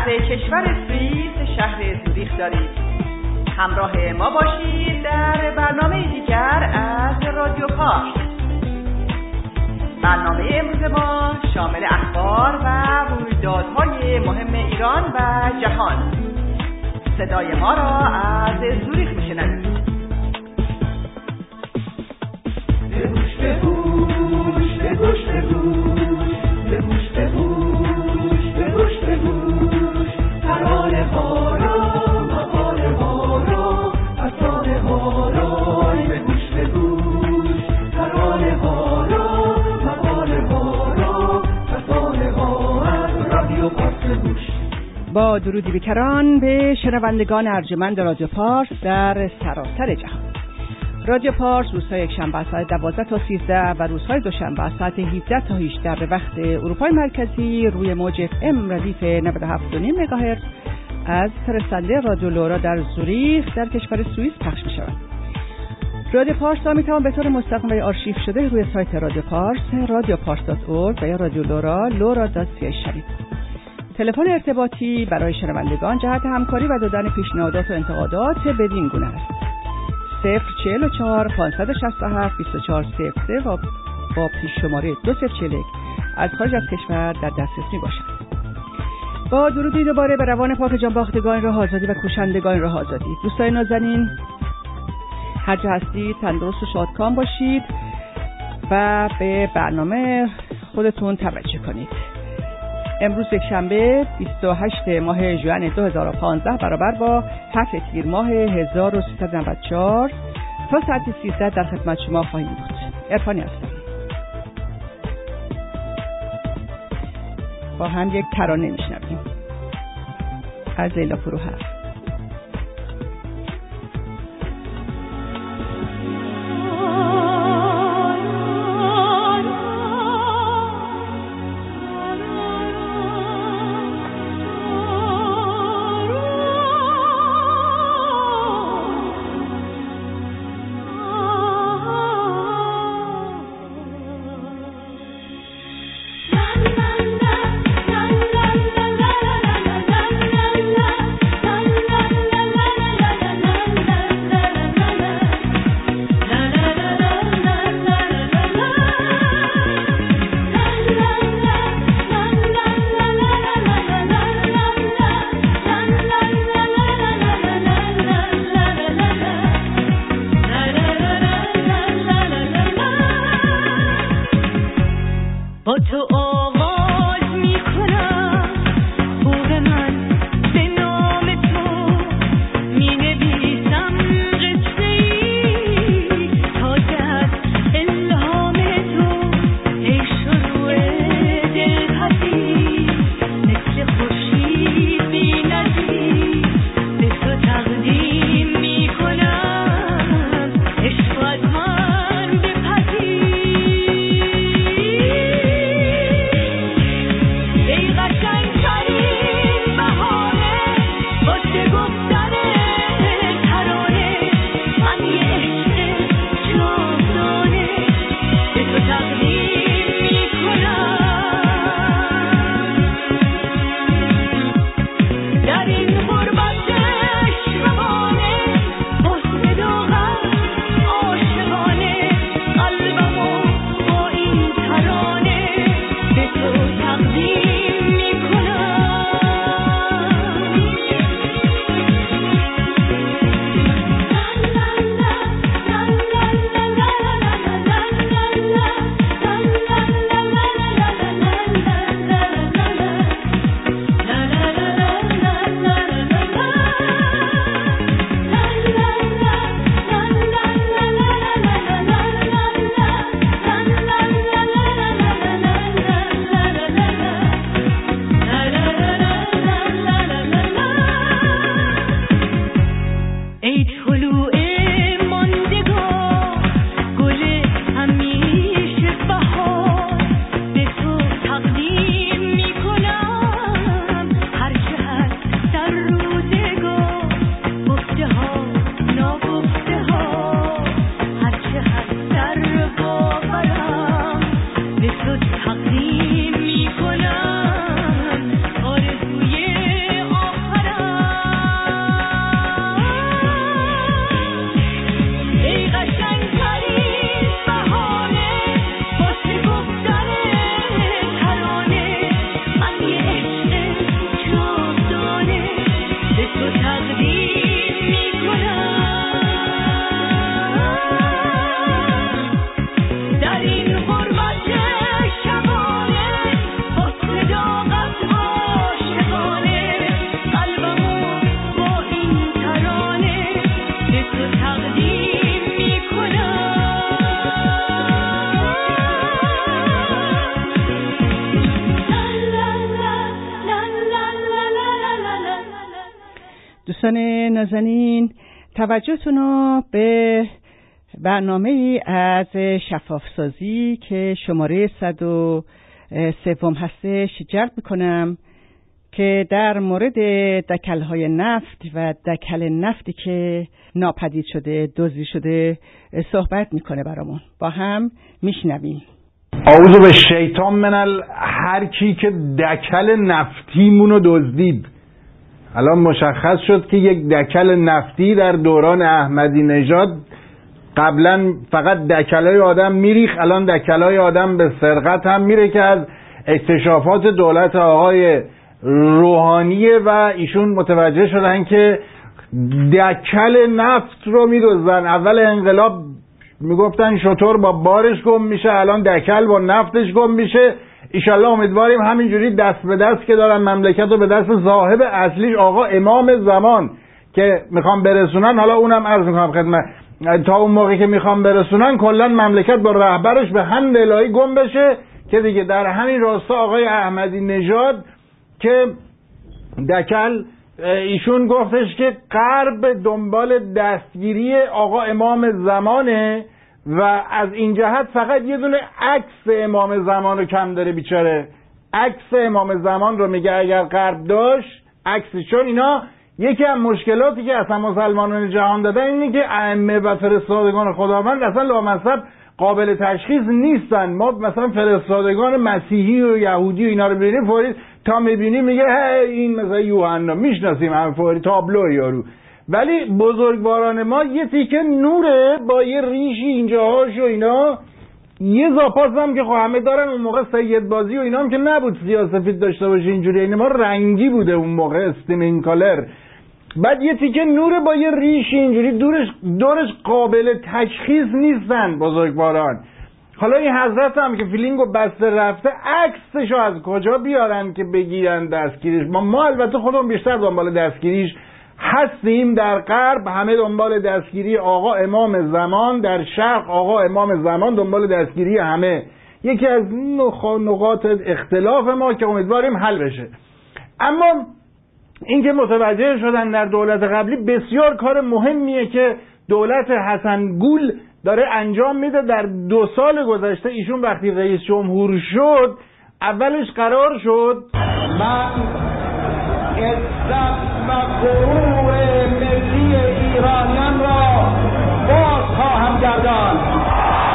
از کشور سوئیس شهر زوریخ دارید. همراه ما باشید در برنامه دیگر از رادیو پارس. برنامه امروز ما شامل اخبار و رویدادهای مهم ایران و جهان. صدای ما را از زوریخ میشنوید. با درودی بیکران به شنوندگان ارجمند رادیو پارس در سراسر جهان. رادیو پارس روزهای یکشنبه از ساعت 12 تا 13 و روزهای دوشنبه از ساعت 17 تا 18 به وقت اروپای مرکزی روی موج FM ردیف 97.5 مگاهرتز از فرستنده رادیو لورا در زوریخ در کشور سوئیس پخش می‌شود. رادیو پارس را می‌توان به طور مستقیم و آرشیو شده روی سایت رادیو پارس radiopars.org و یا رادیو لورا lora.ch شنید. تلفن ارتباطی برای شنوندگان جهت همکاری و دادن پیشنهادات و انتقادات بدین گونه است: 044 567 2403 و با پیش شماره 2041 از خارج از کشور در دسترس می باشد. با درودی دوباره به روان پاک جانباختگان راه آزادی و کوشندگان راه آزادی. دوستان نازنین، هر جا هستید تندرست و شادکام باشید و به برنامه خودتون توجه کنید. امروز یک شنبه 28 ماه ژوئن 2015 برابر با 7 تیر ماه 1394 تا ساعت 13 در خدمت شما خواهیم بود. عرفانی هستم. با هم یک ترانه میشنویم از لیلا فروهر. La la la la la la la la la la la. دوستان نازنین، توجهتون رو به برنامه ای از شفافسازی که شماره 103 هستش جلب میکنم که در مورد دکل‌های نفت و دکل نفتی که ناپدید شده، دزدی شده صحبت میکنه برامون. با هم میشنویم. اعوذ بالشیطان من هر کی که دکل نفتیمونو دزدید. الان مشخص شد که یک دکل نفتی در دوران احمدی نژاد قبلا فقط دکلای آدم میریخ، الان دکلای آدم به سرقت هم میره که از اکتشافات دولت آقای روحانیه و ایشون متوجه شدن که دکل نفت رو میدزدن. اول انقلاب میگفتن شطور با بارش گم میشه، الان دکل با نفتش گم میشه. ایشالله امیدواریم همینجوری دست به دست که دارن مملکت رو به دست صاحب اصلیش آقا امام زمان که میخوام برسونن، حالا اونم عرض میکنم خدمت، تا اون موقعی که میخوام برسونن کلا مملکت با رهبرش به حمد الهی گم بشه که دیگه در همین راستا آقای احمدی نژاد که دکل ایشون گفتش که غرب دنبال دستگیری آقا امام زمانه و از این جهت فقط یه دونه عکس امام زمان رو کم داره بیچاره. عکس امام زمان رو میگه اگر غرب داشت عکسش، چون اینا یکی از مشکلاتی که اصلا مسلمانان جهان دادن اینه که ائمه و فرستادگان خداوند اصلا لامصب قابل تشخیص نیستن. ما مثلا فرستادگان مسیحی و یهودی و اینا رو ببینیم فوری تا میبینیم میگه این مثلا یوحنا، میشناسیم هم فوری تابلو یارو. ولی بزرگواران ما یه تیکه نوره با یه ریشی اینجاهاش و اینا، یه زاپاس هم که خب همه دارن. اون موقع سید بازی و اینا هم که نبود سیاه‌سفید داشته باشه اینجوری، این ما رنگی بوده اون موقع، استیمین کالر. بعد یه تیکه نوره با یه ریشی اینجوری دورش قابل تشخیص نیستن بزرگواران. حالا این حضرت هم که فیلینگو بسته رفته عکسشو از کجا بیارن که بگیرن دستگیریش؟ ما البته خودمون بیشتر دنبال دستگیریش هستیم. در غرب همه دنبال دستگیری آقا امام زمان، در شرق آقا امام زمان دنبال دستگیری همه. یکی از نقاط اختلاف ما که امیدواریم حل بشه. اما این که متوجه شدن در دولت قبلی بسیار کار مهمیه که دولت حسن گول داره انجام میده. در 2 سال گذشته ایشون وقتی رئیس جمهور شد اولش قرار شد من عزت و غرور ملی ایرانیان را باز خواهم گرداند.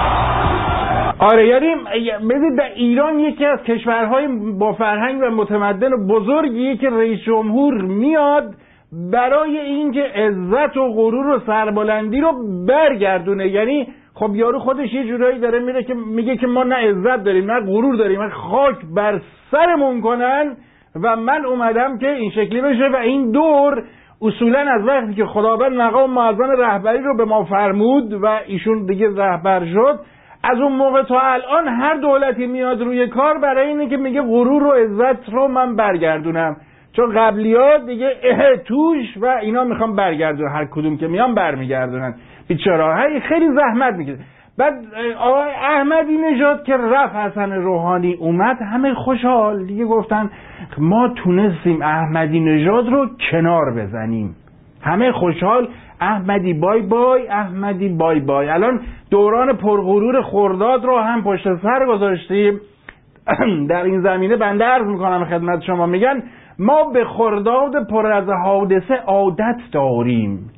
آره، یعنی ببینید در ایران یکی از کشورهای با فرهنگ و متمدن و بزرگیه که رئیس جمهور میاد برای اینکه عزت و غرور و سربلندی رو برگردونه. یعنی خب یارو خودش یه جورایی داره میره که میگه که ما نه عزت داریم نه غرور داریم، من خاک بر سرمون کنن و من اومدم که این شکلی بشه. و این دور اصولا از وقتی که خداوند مقام معظم رهبری رو به ما فرمود و ایشون دیگه رهبر شد، از اون موقع تا الان هر دولتی میاد روی کار برای اینه که میگه غرور و عزت رو من برگردونم، چون قبلیات دیگه توش و اینا میخوام برگردونن، هر کدوم که میان برمیگردونن. بیچاره خیلی زحمت میکشه. بعد آقای احمدی نژاد که رفت، حسن روحانی اومد، همه خوشحال دیگه گفتن ما تونستیم احمدی نژاد رو کنار بزنیم. همه خوشحال، احمدی بای بای، احمدی بای بای. الان دوران پرغرور خرداد رو هم پشت سر گذاشتیم. در این زمینه بنده عرض میکنم خدمت شما، میگن ما به خرداد پر از حادثه عادت داریم.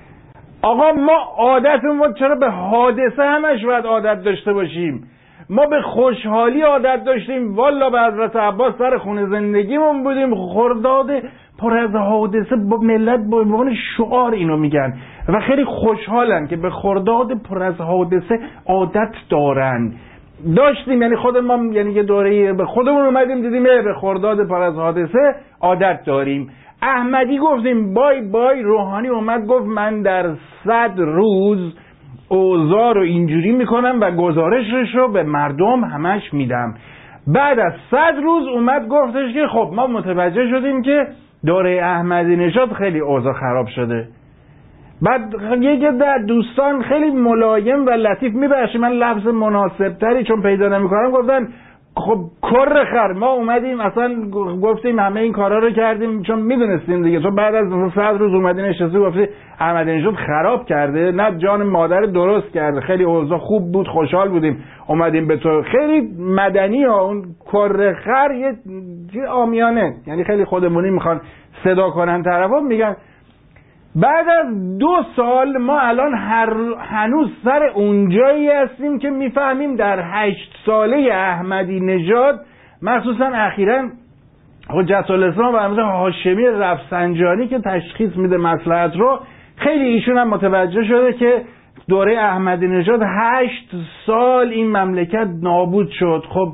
آقا ما عادتمون چرا به حادثه همش باید عادت داشته باشیم؟ ما به خوشحالی عادت داشتیم، والا به حضرت عباس سر خونه زندگیمون بودیم. خرداد پر از حادثه با ملت به عنوان شعار اینو میگن و خیلی خوشحالن که به خرداد پر از حادثه عادت دارن. داشتیم، یعنی خود ما، یعنی یه دوره به خودمون اومدیم دیدیم به خرداد پر از حادثه عادت داریم. احمدی گفتیم بای بای، روحانی اومد گفت من در 100 روز اوضاع رو اینجوری میکنم و گزارشش رو به مردم همش میدم. بعد از 100 روز اومد گفتش که خب ما متوجه شدیم که دوره احمدی نژاد خیلی اوضاع خراب شده. بعد یکی در دوستان خیلی ملایم و لطیف، میبخشید من لفظ مناسب تری چون پیدا نمیکنم، گفتن خب کر خر ما اومدیم اصلا گفتیم همه این کارا رو کردیم چون میدونستیم دیگه. تو بعد از 100 روز اومدی نشستی گفتی احمدی نژاد خراب کرده، نه جان مادر درست کرده، خیلی اوضاع خوب بود، خوشحال بودیم اومدیم به تو. خیلی مدنی ها، اون کر خر یه عامیانه، یعنی خیلی خودمونی میخوان صدا کنن طرفا. میگن بعد از 2 سال ما الان هنوز سر اونجایی هستیم که میفهمیم در 8 ساله احمدی نژاد، مخصوصا اخیراً حجت الاسلام و امروز هاشمی رفسنجانی که تشخیص میده مصلحت رو، خیلی ایشون هم متوجه شده که دوره احمدی نژاد 8 سال این مملکت نابود شد. خب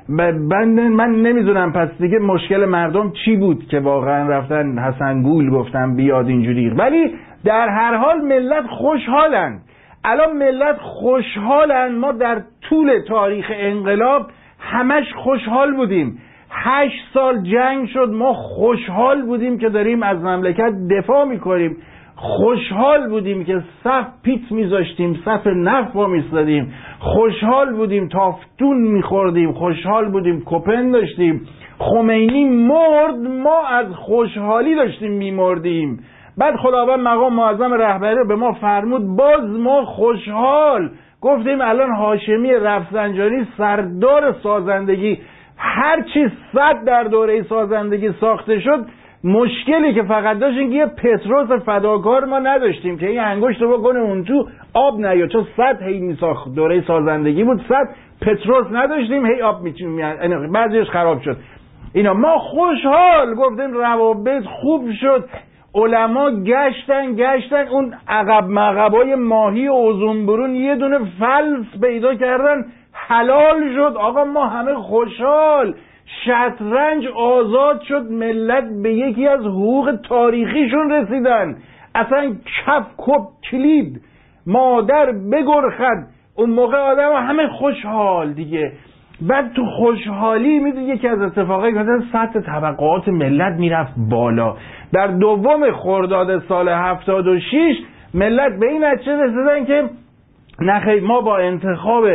من نمیدونم پس دیگه مشکل مردم چی بود که واقعا رفتن حسن گول گفتن بیاد اینجوری. ولی در هر حال ملت خوشحالن. الان ملت خوشحالن. ما در طول تاریخ انقلاب همش خوشحال بودیم. 8 سال جنگ شد، ما خوشحال بودیم که داریم از مملکت دفاع میکنیم. خوشحال بودیم که صف پیت میذاشتیم، صف نفت با میستادیم. خوشحال بودیم تافتون میخوردیم. خوشحال بودیم کپن داشتیم. خمینی مرد، ما از خوشحالی داشتیم میمردیم. بعد خداوند مقام معظم رهبری رو به ما فرمود، باز ما خوشحال گفتیم الان هاشمی رفسنجانی سردار سازندگی. هر چی 100 در دوره سازندگی ساخته شد، مشکلی که فقط داشت این که یه پتروس فداکار ما نداشتیم که این انگشت رو بکنه اون تو آب نیاد، چون 100 هی میساخت، دوره سازندگی بود، 100 پتروس نداشتیم، هی آب میاد، بعضیش خراب شد. اینا ما خوشحال گفتیم روابط خوب شد. علما گشتن اون عقب مغبای ماهی و اوزونبرون یه دونه فلس پیدا کردن، حلال شد. آقا ما همه خوشحال. شطرنج آزاد شد، ملت به یکی از حقوق تاریخیشون رسیدن. اصلا کف کپ کلید مادر بگرخد. اون موقع آدم همه خوشحال دیگه. بعد تو خوشحالی میدونی یکی از اتفاقایی که سطح طبقات ملت میرفت بالا. در 2 خرداد سال 76 ملت به این نتیجه رسیدن که نخیر، ما با انتخاب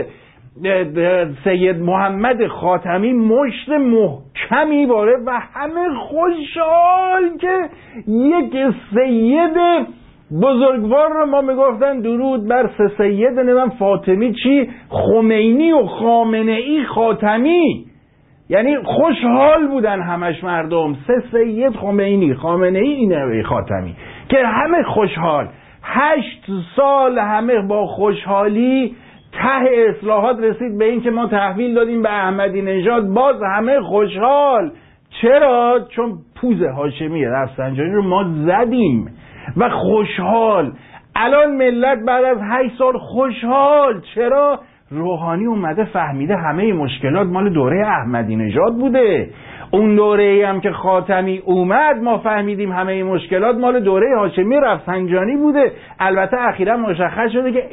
سید محمد خاتمی مشت محکمی وارد و همه خوشحال که یک سید بزرگوار رو ما میگفتن درود بر 3 سید نمیم فاطمی چی خمینی و خامنه ای خاتمی، یعنی خوشحال بودن همش مردم. 3 سید خمینی خامنه ای اینه خاتمی که همه خوشحال. 8 سال همه با خوشحالی. ته اصلاحات رسید به این که ما تحویل دادیم به احمدی نژاد، باز همه خوشحال. چرا؟ چون پوز هاشمی رفسنجانی رو ما زدیم و خوشحال. الان ملت بعد از 8 سال خوشحال. چرا؟ روحانی اومده فهمیده همه مشکلات مال دوره احمدی نژاد بوده. اون دوره‌ای هم که خاتمی اومد ما فهمیدیم همه مشکلات مال دوره هاشمی رفسنجانی بوده. البته اخیراً مشخص شده که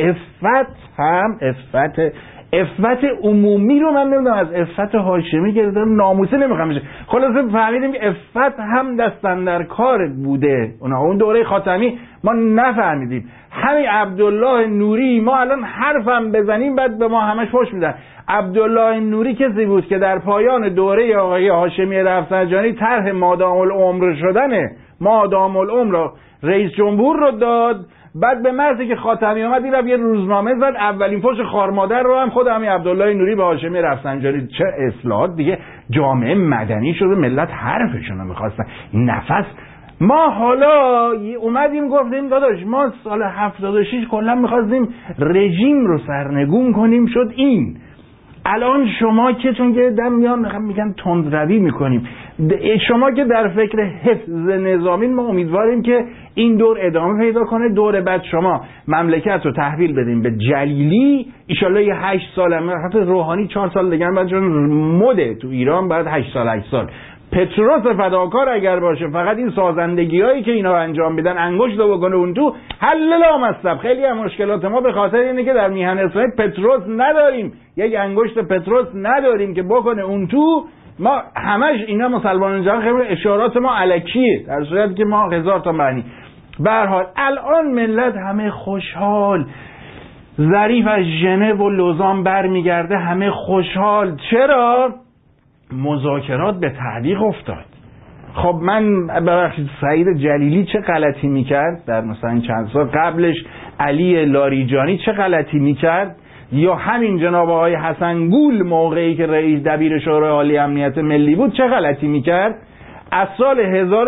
عفت عمومی رو من نمیدونم از عفت هاشمی که ناموسه نمیخوام بشه. خلاصه فهمیدیم که عفت هم دستن در کار بوده. اون دوره خاتمی ما نفهمیدیم. همین عبدالله نوری، ما الان حرفم بزنیم بعد به ما همش فحش میدن. عبدالله نوری کسی بود که در پایان دوره آقای هاشمی رفسنجانی طرح مادام العمر شدن مادام العمر رئیس جمهور رو داد. بعد به مرزی که خاتمی اومد این یه روزنامه زد، اولین فحش خارمادر رو هم خود همین عبدالله نوری به هاشمی رفسنجانی. چه اصلاحات دیگه، جامعه مدنی شده، ملت حرفشون رو میخواستن. نفس ما حالا اومدیم گفتیم داداش ما سال 76 کلا میخواستیم رژیم رو سرنگون کنیم، شد این. الان شما که چون که دم میگن تندروی میکنیم، شما که در فکر حفظ نظامی، ما امیدواریم که این دور ادامه پیدا کنه. دور بعد شما مملکت رو تحویل بدیم به جلیلی، ایشالله یه 8 سال هم، حتی روحانی 4 سال دیگه بعد چون مده تو ایران بعد 8 سال پتروس فداکار اگر باشه، فقط این سازندگی هایی که اینا انجام میدن انگشت رو بکنه اون تو، حل لامصب. خیلی از مشکلات ما به خاطر اینه که در میهن اسرائیل پتروس نداریم، یک انگشت پتروس نداریم که بکنه اون تو. ما همش اینا مسلمانان جهان خیلی اشارات ما الکیه، در صورتی که ما 1000 تا معنی. به هر حال الان ملت همه خوشحال. ظریف از ژنو و لوزان برمیگرده همه خوشحال. چرا؟ مذاکرات به تعلیق افتاد. خب من ببخشید سعید جلیلی چه غلطی میکرد در مثلا چند سال قبلش؟ علی لاریجانی چه غلطی میکرد؟ یا همین جناب آقای حسن گول موقعی که رئیس دبیر شورای عالی امنیت ملی بود چه غلطی میکرد؟ از سال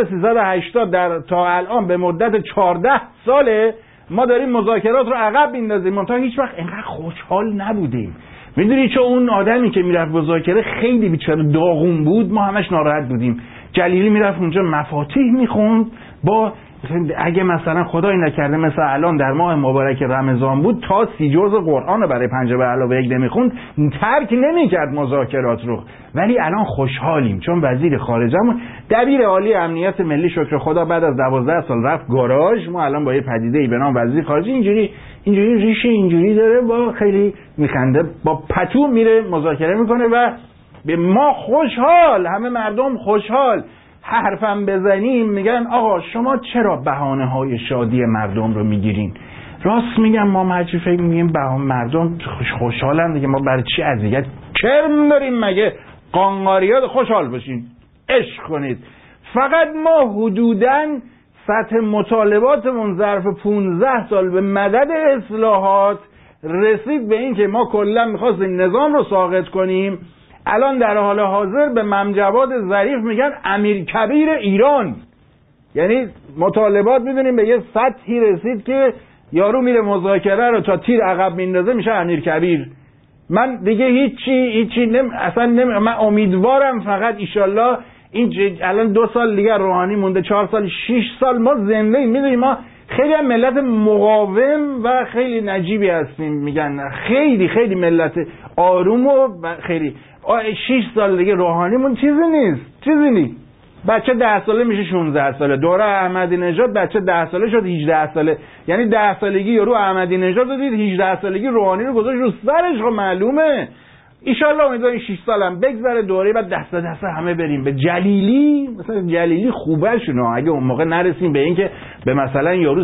1380 تا الان به مدت 14 ساله ما داریم مذاکرات رو عقب میندازیم، منتها هیچ وقت اینقدر خوشحال نبودیم. میدونی چون اون آدمی که میرفت مذاکره خیلی بیچاره داغون بود، ما همش ناراحت بودیم. جلیلی میرفت اونجا مفاتیح میخوند، با اگه مثلا خدای نکرده مثل الان در ماه مبارک رمضان بود تا 30 جزء قرآن رو برای 5 به علاوه 1 نمیخوند، ترک نمیکرد مذاکرات رو. ولی الان خوشحالیم چون وزیر خارجه‌مون دبیر عالی امنیت ملی شکر خدا بعد از 12 سال رفت گاراژ. ما الان با یه پدیده‌ای به نام وزیر خارجه اینجوری ریشه اینجوری داره، با خیلی میخنده، با پتو میره مذاکره میکنه و به ما خوشحال، همه مردم خوشحال. حرفم بزنیم میگن آقا شما چرا بهانه‌های شادی مردم رو میگیرین؟ راست میگم، ما مجبور فکر میگیم مردم خوشحالن دیگه، ما برای چی اذیت کرم داریم؟ مگه قانقاریات خوشحال باشین، عشق کنید. فقط ما حدوداً سطح مطالباتمون ظرف 15 سال به مدد اصلاحات رسید به این که ما کلا می‌خواستیم نظام رو ساقط کنیم. الان در حال حاضر به ممجواد ظریف میگن امیر کبیر ایران. یعنی مطالبات میدونیم به یه سطحی رسید که یارو میره مذاکره رو تا تیر عقب میندازه میشه امیر کبیر. من دیگه هیچی من امیدوارم فقط ایشالله الان 2 سال دیگه روحانی مونده، 4 سال 6 سال ما زنده ایم. میدونیم ما خیلی هم ملت مقاوم و خیلی نجیبی هستیم، میگن خیلی ملت آروم و خیلی 6 سال دیگه روحانیمون چیزی نیست. بچه 10 ساله میشه 16 ساله. دوره احمدی نژاد بچه 10 ساله شد 18 ساله. یعنی 10 سالگی یارو احمدی نژاد رو دید، 18 سالگی روحانی رو گذاشت رو سرش. خب معلومه. ایشالله امیدواریم 6 سالم بگذره دوره بعد دست همه بریم به جلیلی. مثلا جلیلی خوبه شونه اگه اون موقع نرسیم به این که به مثلا یارو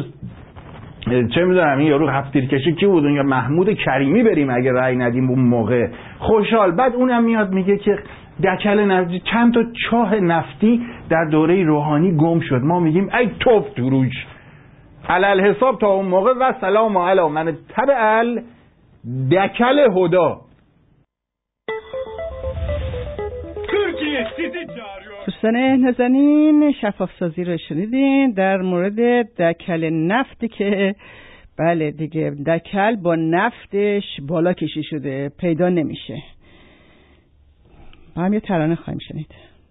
چه میدونم این یارو هفتیر کشی کی بود یا محمود کریمی بریم اگه رأی ندیم اون موقع خوشحال. بعد اونم میاد میگه که دکل نفتی، چند تا چاه نفتی در دوره روحانی گم شد. ما میگیم ای توف دروج علل حساب تا اون موقع و سلام علی من تبع دکل هدا. دوستان نازنین شفاف سازی رو شنیدین در مورد دکل نفتی که بله دیگه دکل با نفتش بالا کشی شده پیدا نمیشه. ما هم یه ترانه خواهیم شنید.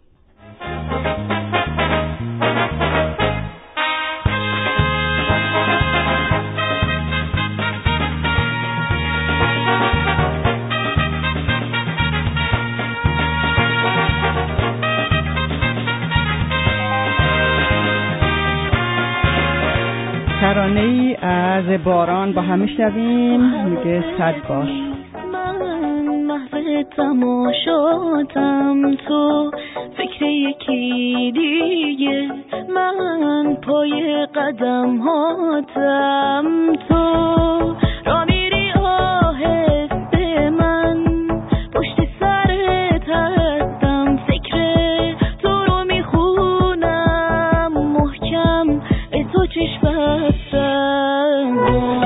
ترانه‌ای از باران با هم میشنویم، میگه 100 بار. من محو تماشاتم، تو فکر یکی دیگه، من پای قدم هاتم، تو را میری آهسته، من پشت سرت هستم، فکر تو رو میخونم محکم به تو چشم بستم.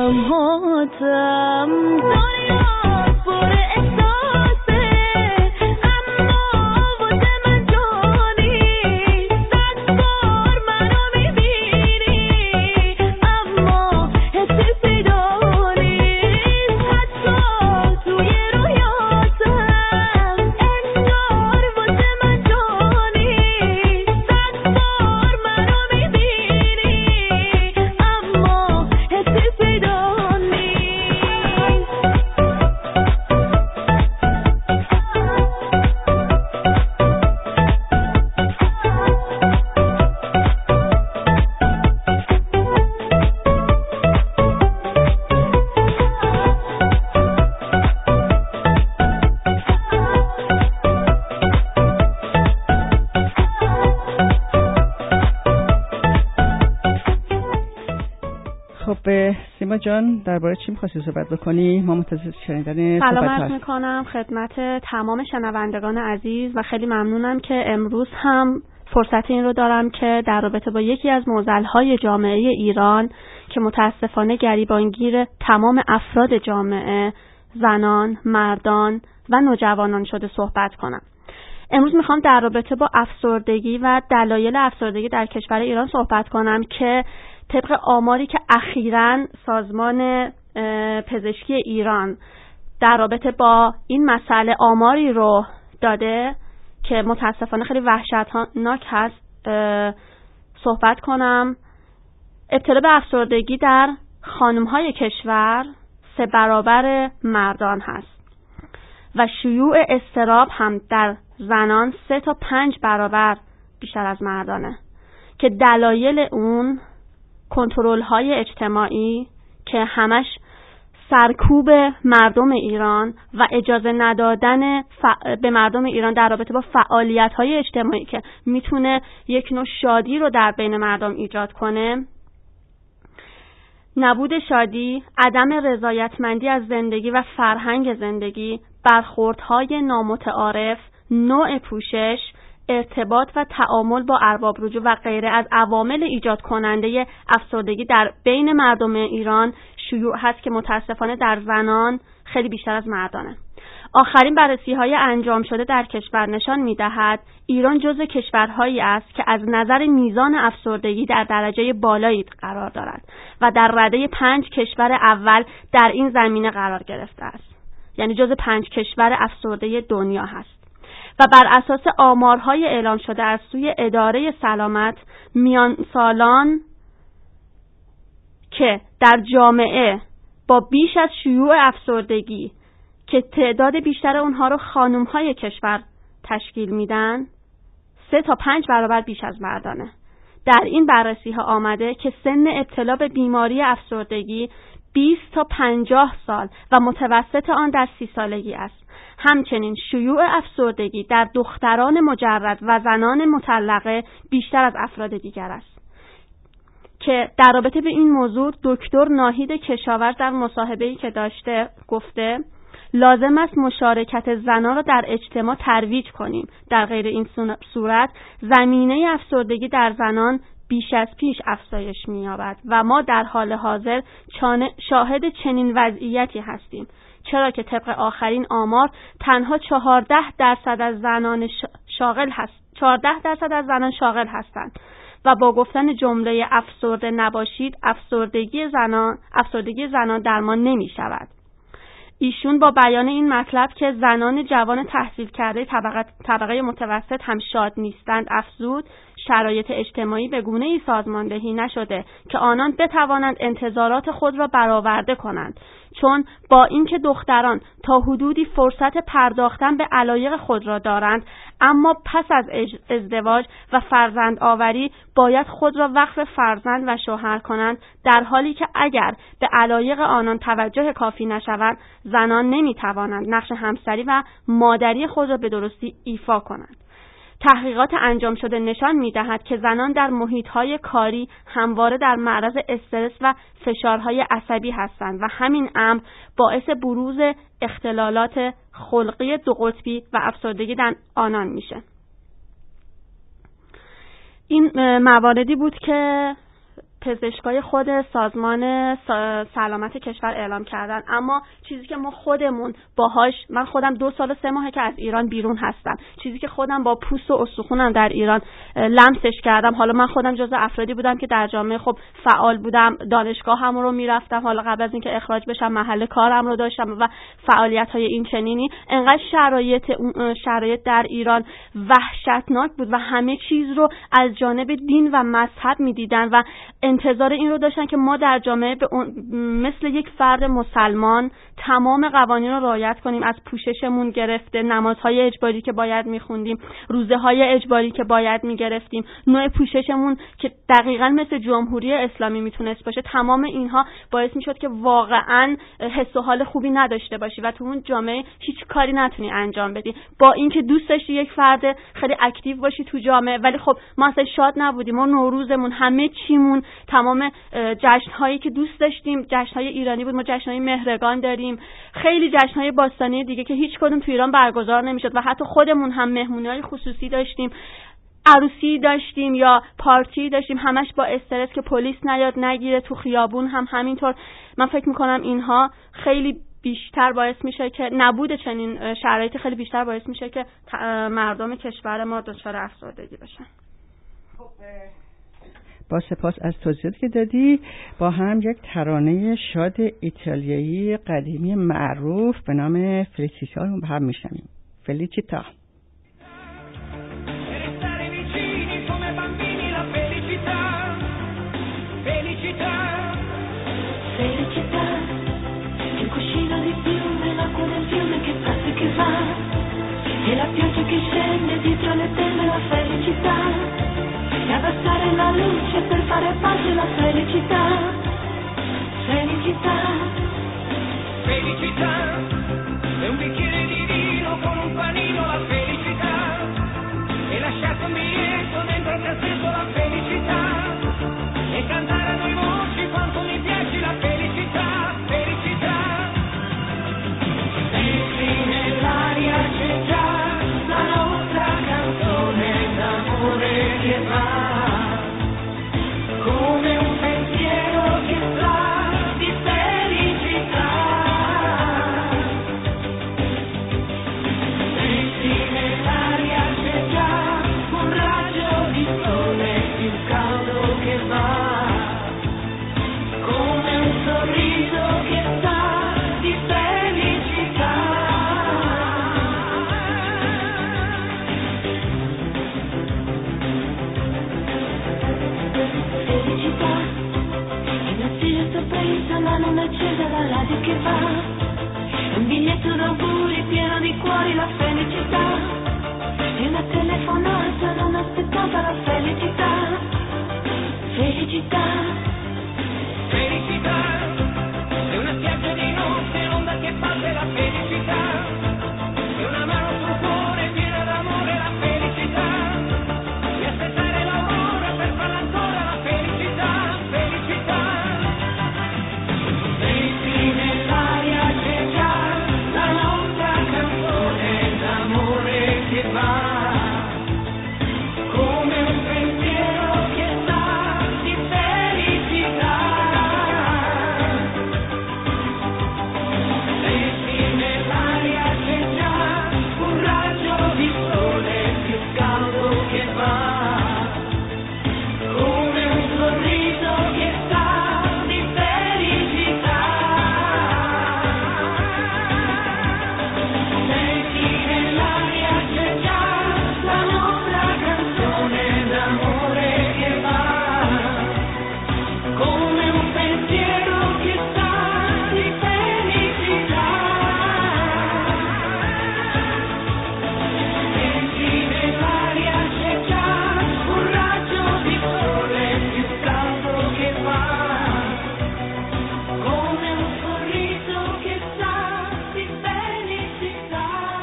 قدم هاتم. دنیا پر احساسه اما واسه من جانی، صد بار منو میبینی اما حسی پیدا نیست. حتی توی رویاتم انگار واسه من جانی، صد بار منو میبینی اما حسی پیدا نیست. خب سیما جان درباره چی می‌خواستی صحبت بکنی؟ ما منتظر شنیدن سلام صحبت عرض می‌کنم خدمت تمام شنوندگان عزیز و خیلی ممنونم که امروز هم فرصت این رو دارم که در رابطه با یکی از معضل‌های جامعه ایران که متاسفانه گریبانگیر تمام افراد جامعه، زنان، مردان و نوجوانان شده صحبت کنم. امروز میخوام در رابطه با افسردگی و دلایل افسردگی در کشور ایران صحبت کنم که طبق آماری که اخیراً سازمان پزشکی ایران در رابطه با این مسئله آماری رو داده که متاسفانه خیلی وحشتناک هست صحبت کنم. ابتلا به افسردگی در خانم‌های کشور 3 برابر مردان هست و شیوع اضطراب هم در زنان 3 تا 5 برابر بیشتر از مردانه که دلایل اون کنترل‌های اجتماعی که همش سرکوب مردم ایران و اجازه ندادن به مردم ایران در رابطه با فعالیت‌های اجتماعی که میتونه یک نوع شادی رو در بین مردم ایجاد کنه، نبود شادی، عدم رضایتمندی از زندگی و فرهنگ زندگی، برخوردهای نامتعارف، نوع پوشش، ارتباط و تعامل با ارباب رجوع و غیره از عوامل ایجاد کننده افسردگی در بین مردم ایران شیوع هست که متاسفانه در زنان خیلی بیشتر از مردانه. آخرین بررسی‌های انجام شده در کشور نشان می‌دهد ایران جزو کشورهایی است که از نظر میزان افسردگی در درجه بالایی قرار دارد و در رده 5 کشور اول در این زمینه قرار گرفته است. یعنی جزو 5 کشور افسرده دنیا هست. و بر اساس آمارهای اعلام شده از سوی اداره سلامت، میان سالان که در جامعه با بیش از شیوع افسردگی که تعداد بیشتر اونها رو خانم‌های کشور تشکیل میدن 3 تا 5 برابر بیش از مردانه. در این بررسی‌ها آمده که سن ابتلا به بیماری افسردگی 20 تا 50 سال و متوسط آن در 30 سالگی است. همچنین شیوع افسردگی در دختران مجرد و زنان مطلقه بیشتر از افراد دیگر است. که در رابطه به این موضوع دکتر ناهید کشاورز در مصاحبه‌ای که داشته گفته لازم است مشارکت زنان را در اجتماع ترویج کنیم. در غیر این صورت زمینه افسردگی در زنان بیش از پیش افزایش می‌یابد و ما در حال حاضر شاهد چنین وضعیتی هستیم. چرا که طبق آخرین آمار تنها 14% از زنان شاغل هستند و با گفتن جمله افسرده نباشید افسردگی زنان درمان نمی شود. ایشون با بیان این مطلب که زنان جوان تحصیل کرده طبقه متوسط هم شاد نیستند افزود شرایط اجتماعی به گونه‌ای سازماندهی نشده که آنان بتوانند انتظارات خود را برآورده کنند، چون با اینکه دختران تا حدودی فرصت پرداختن به علایق خود را دارند، اما پس از ازدواج و فرزند آوری باید خود را وقف فرزند و شوهر کنند، در حالی که اگر به علایق آنان توجه کافی نشود زنان نمیتوانند نقش همسری و مادری خود را به درستی ایفا کنند. تحقیقات انجام شده نشان می‌دهد که زنان در محیط‌های کاری همواره در معرض استرس و فشارهای عصبی هستند و همین امر باعث بروز اختلالات خلقی دو قطبی و افسردگی در آنان میشه. این مواردی بود که پزشکای خود سازمان سلامت کشور اعلام کردن، اما چیزی که ما خودمون باهاش، من خودم 2 سال و 3 ماهه که از ایران بیرون هستم، چیزی که خودم با پوست و استخونم در ایران لمسش کردم، حالا من خودم جزو افرادی بودم که در جامعه خب فعال بودم، دانشگاهم رو میرفتم، حالا قبل از اینکه اخراج بشم محل کارم رو داشتم و فعالیت‌های این چنینی، انقدر شرایط در ایران وحشتناک بود و همه چیز رو از جانب دین و مذهب می‌دیدن و انتظار این رو داشتن که ما در جامعه مثل یک فرد مسلمان تمام قوانین رو رعایت کنیم، از پوششمون گرفته، نمازهای اجباری که باید می‌خوندیم، روزه‌های اجباری که باید می‌گرفتیم، نوع پوششمون که دقیقاً مثل جمهوری اسلامی میتونست باشه، تمام اینها باعث میشد که واقعاً حس و حال خوبی نداشته باشی و تو اون جامعه هیچ کاری نتونی انجام بدی، با اینکه دوست داشتی یک فرد خیلی اکتیو باشی تو جامعه، ولی خب ما اصلا شاد نبودیم. ما نوروزمون، همه چیمون، تمام جشن‌هایی که دوست داشتیم جشن‌های ایرانی بود. ما جشن‌های مهرگان داریم، خیلی جشن‌های باستانی دیگه که هیچ کدوم تو ایران برگزار نمی‌شد و حتی خودمون هم مهمونی‌های خصوصی داشتیم، عروسی داشتیم یا پارتی داشتیم، همش با استرس که پلیس نیاد نگیره، تو خیابون هم همینطور. من فکر می‌کنم اینها خیلی بیشتر باعث میشه که نبود چنین شرایطی خیلی بیشتر باعث میشه که مردم کشور ما دچار افسردگی بشن. با سپاس از توضیحاتی که دادی، با هم یک ترانه شاد ایتالیایی قدیمی معروف به نام فلیچیتا رو هم میشنویم. فلیچیتا. Felicità, il cuscino di piume, l'acqua del fiume che passa e che va, e la pioggia che scende dietro le tende, la felicità, e abbassare la luce per fare pace, la felicità, felicità, felicità, è un bicchiere di vino con un panino, la felicità, e lasciato un biglietto dentro il cassetto, la felicità, e cantare a noi voci quanto mi piace la felicità, felicità. Senti nell'aria c'è già la nostra canzone d'amore che va, come un pensiero che sa di felicità. Senti nell'aria c'è già un raggio di sole più caldo che va, come un sorriso che sa di felicità. Felicità, in attesa sorpresa la luna accesa, la radio che va, un biglietto d'auguri pieno di cuori, la felicità, e una telefonata non aspettata, la felicità, felicità. Felicità, è una spiaggia di notte, l'onda che passa la felicità, è una mano sul cuore piena d'amore, la felicità, e aspettare l'aurora per farla ancora, la felicità, felicità. Senti nell'aria c'è già la nostra canzone d'amore che va, come un pensiero che sa di felicità. Senti nell'aria c'è già un raggio di sole più caldo che va, come un sorriso che sa di felicità. Senti nell'aria c'è già la nostra canzone d'amore che va, come un pensiero che sa di felicità. Senti nell'aria c'è già un raggio di sole più caldo che va, come un sorriso che sa di felicità.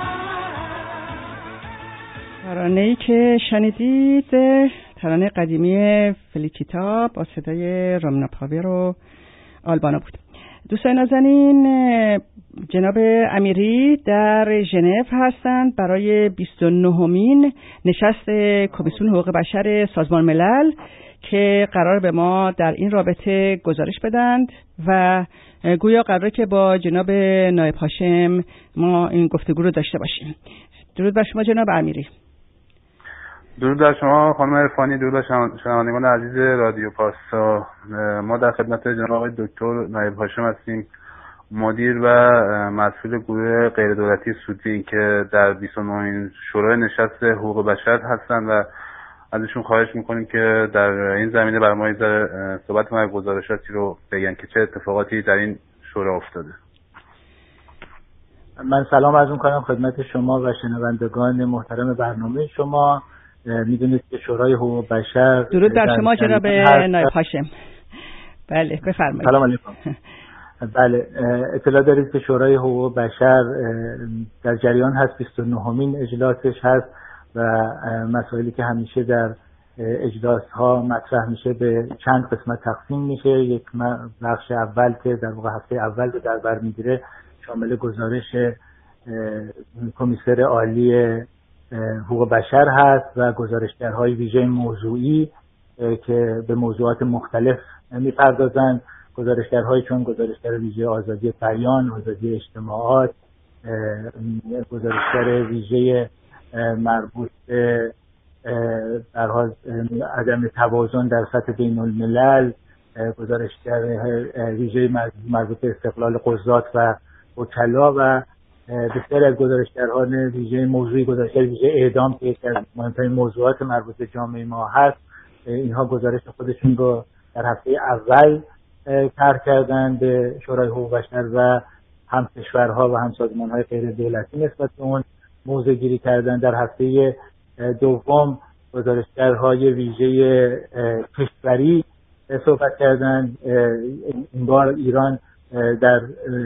ترانه‌ای که شنیدید ترانه قدیمی فلیچیتا با صدای رومنا پاور و آلبانو بود. دوستان نازنین، جناب امیری در ژنو هستند برای 29مین نشست کمیسیون حقوق بشر سازمان ملل که قرار به ما در این رابطه گزارش بدند و گویا قراره که با جناب نایب هاشم ما این گفتگو رو داشته باشیم. درود بر شما جناب امیری. درود بر شما خانم عرفانی، درود بر شنوندگان عزیز رادیو پاستا. ما در خدمت جناب آقای دکتر نایب هاشم هستیم، مدیر و مسئول گروه غیر دولتی سوتی که در 29مین شورای نشست حقوق بشر هستند و ازشون خواهش میکنیم که در این زمینه بر ما صحبت کنند، گزارشاتی رو بگن که چه اتفاقاتی در این شورا افتاده. من سلام عرض می‌کنم خدمت شما و شنوندگان محترم برنامه شما. میدونید که شورای حقوق بشر درود بر شما جناب نایب هاشم. بله بفرمایید. سلام علیکم. بله اطلاع دارید که شورای حقوق بشر در جریان هست، 29مین اجلاسش هست و مسائلی که همیشه در اجلاس ها مطرح میشه به چند قسمت تقسیم میشه. یک بخش اول که در واقع هفته اول رو در بر میگیره شامل گزارش کمیسر عالی حقوق بشر هست و گزارشگرهای ویژه موضوعی که به موضوعات مختلف میپردازند. گزارشگرهای چون گزارشگر ویژه آزادی بیان، آزادی اجتماعات، گزارشگر ویژه مربوط به در حال عدم توازن در سطح بین الملل، گزارشگر ویژه مربوط به استقلال قضات و وکلا و بسیاری از گزارشگران ویژه موضوعی، گزارشگر ویژه اعدام که یکی از مهمترین موضوعات مربوط به جامعه ما هست، اینها گزارش خودشون رو در هفته اول طرح کردن به شورای حقوق بشر و هم کشورها و هم سازمان‌های غیر دولتی نسبت به اون موضع گیری کردن. در هفته دوم گزارشگرهای ویژه کشوری صحبت کردن. این بار ایران در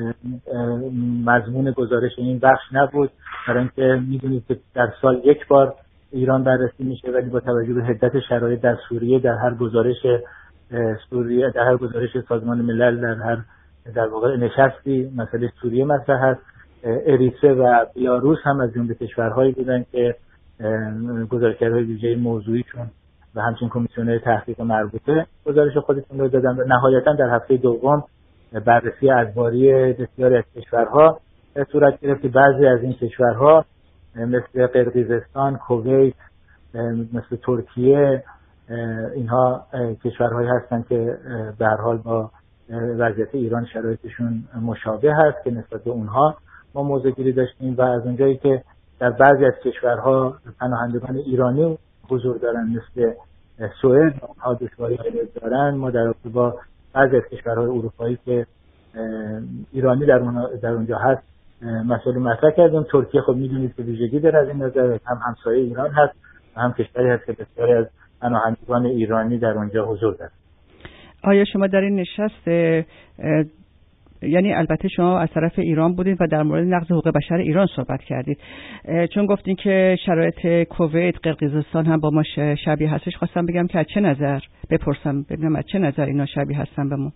مضمون گزارش این بخش نبود، برای اینکه میدونید که در سال یک بار ایران بررسی میشه، ولی با توجه به حدت شرایط در سوریه در هر گزارش سازمان ملل در واقع نشستی مسئله سوریه مطرح هست. اریتره و بیلاروس هم از جمله کشورهایی بودن که گزارشگرهای ویژه موضوعیشون و همچنین کمیسیون تحقیق مربوطه گزارش خودشون رو دادن. و نهایتا در هفته دوم بررسی ادواری بسیاری از کشورها صورت گرفت. بعضی از این کشورها مثل قرقیزستان، کویت، مثل ترکیه، اینها کشورهایی هستند که به هر حال با وضعیت ایران شرایطشون مشابه هست که نسبت به اونها ما موضع‌گیری داشتیم. و از اونجایی که در بعضی از کشورها پناهندگان ایرانی حضور دارن مثل سوئد، اونها دشواری‌ها دارن، ما در رابطه با بعضی از کشورهای اروپایی که ایرانی در اونجا هست مسئله مطرح کردیم. ترکیه خب میدونید که ویژگی داره از این نظر، هم همسایه ایران هست و هم کشوری هست که بسیاری از پناهندگان ایرانی در اونجا حضور دارند. آیا شما در این نشست یعنی البته شما از طرف ایران بودید و در مورد نقض حقوق بشر ایران صحبت کردید، چون گفتین که شرایط کویت، قرقیزستان هم با ما شبیه هستش، خواستم بگم که از چه نظر بپرسم ببینم از چه نظر اینا شبیه هستن به ما.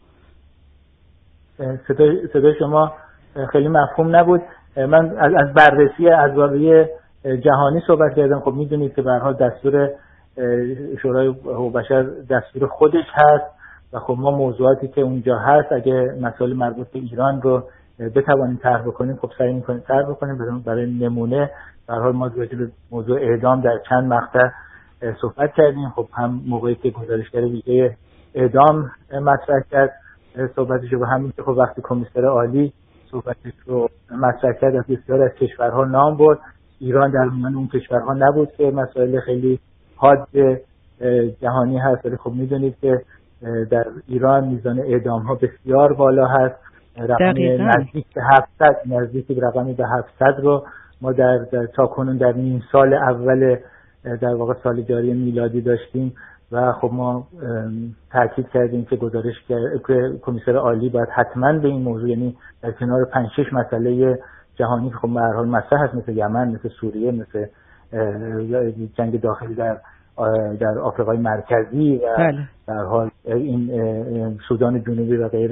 صدای شما خیلی مفهوم نبود. من از بررسی ادواری جهانی صحبت کردم. خب میدونید که به هر حال دستور شورای حقوق بشر دستور خودش هست و خب ما موضوعاتی که اونجا هست اگه مسائل مربوط به ایران رو بتوانیم طرح بکنیم خب سعی می‌کنیم طرح بکنیم. برای نمونه به هر حال ما راجع به موضوع اعدام در چند مقطع صحبت کردیم. خب هم موقعی که گزارشگر ویژه اعدام مطرح کرد صحبتش رو، همین که خب وقتی کمیسر عالی صحبتش رو مطرح کرد از بسیاری از کشورها نام برد. ایران در میان اون کشورها نبود که مسائل خیلی حاد جهانی هست، ولی خب میدونید که در ایران میزان اعدام ها بسیار بالا هست، رقم نزدیک به رقمی به 700 رو ما در تاکنون در نیم سال اول در واقع سال جاری میلادی داشتیم. و خب ما تاکید کردیم که کمیسر عالی باید حتما به این موضوع، یعنی در کنار 5-6 مسئله جهانی که خب به هر حال مطرح هست، مثل یمن، مثل سوریه، مثل جنگ داخلی در آفریقای مرکزی و در حال این سودان جنوبی و غیره،